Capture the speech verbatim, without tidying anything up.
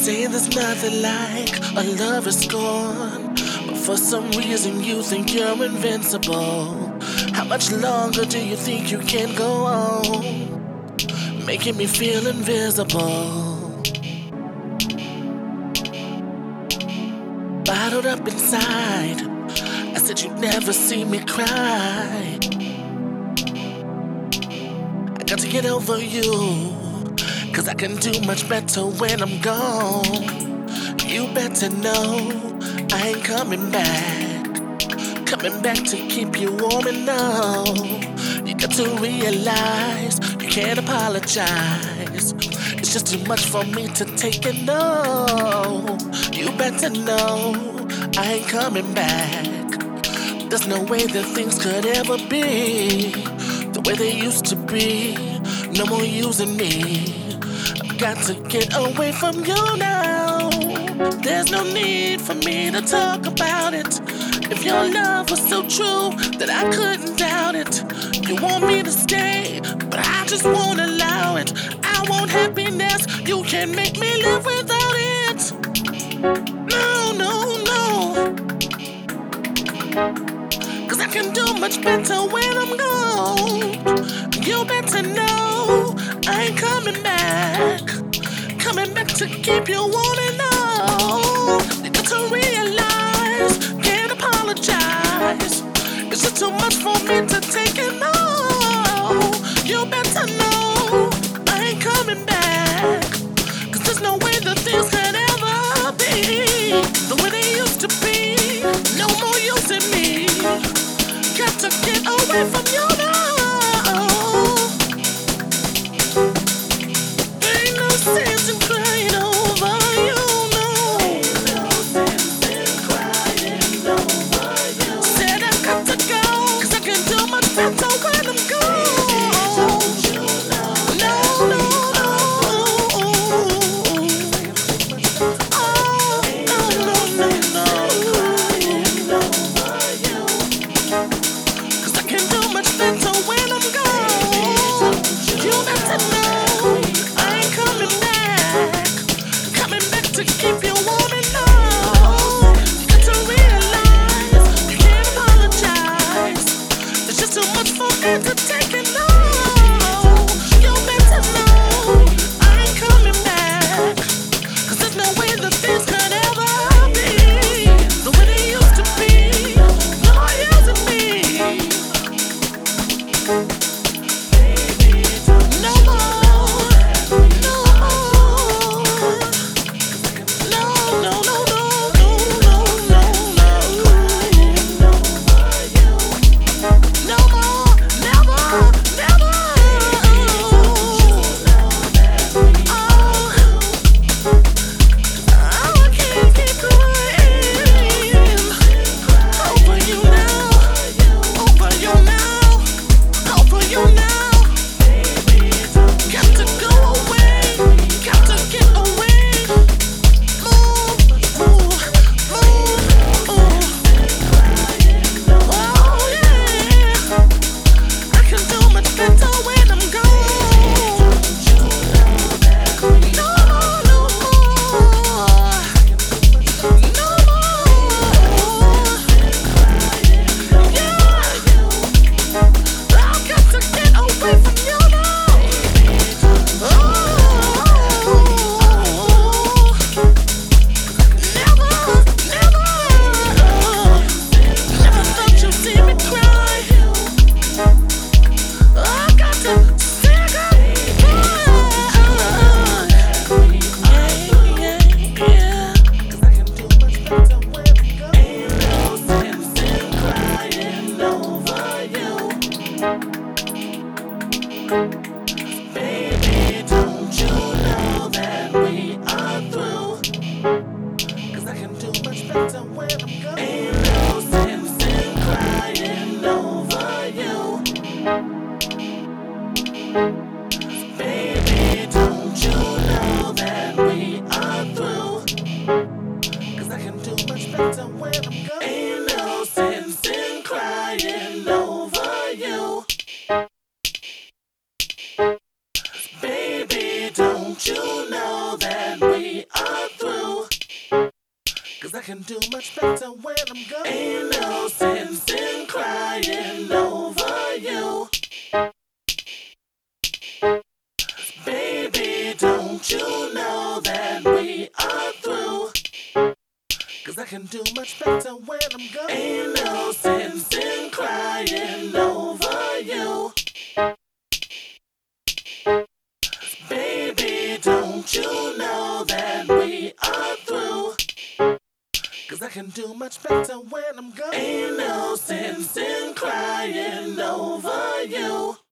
say there's nothing like a lover's scorn, but for some reason you think you're invincible. How much longer do you think you can go on, making me feel invisible? Bottled up inside, I said you'd never see me cry. I got to get over you, cause I can do much better when I'm gone. You better know I ain't coming back, coming back to keep you warm and know. You got to realize you can't apologize. It's just too much for me to take and know. You better know I ain't coming back. There's no way that things could ever be the way they used to be. No more using me. I've got to get away from you now. There's no need for me to talk about it. If your love was so true that I couldn't doubt it. You want me to stay, but I just won't allow it. I want happiness, you can't make me live without it. No, no, no. Cause I can do much better when I'm gone. You better know I ain't coming back, coming back to keep you wanting know. You got to realize, can't apologize. It's just too much for me to take and know. You better know I ain't coming back, cause there's no way that things could ever be the way they used to be. No more using me. Got to get away from you now. Ain't no sense in crying over you, no. Ain't no sense in crying over you. Said I got to go, cause I can do much better when I'm gone. No, no, no. Oh, no, no, no, no. Cause I can do much better can do much better when I'm gone. Ain't no sense in crying over you. Baby, don't you know that we are through? Cause I can do much better when I'm gone. Ain't no sense in crying over you. Baby, don't you know that we are through? Cause I can do much better when I'm gone. Ain't no sense in crying over you.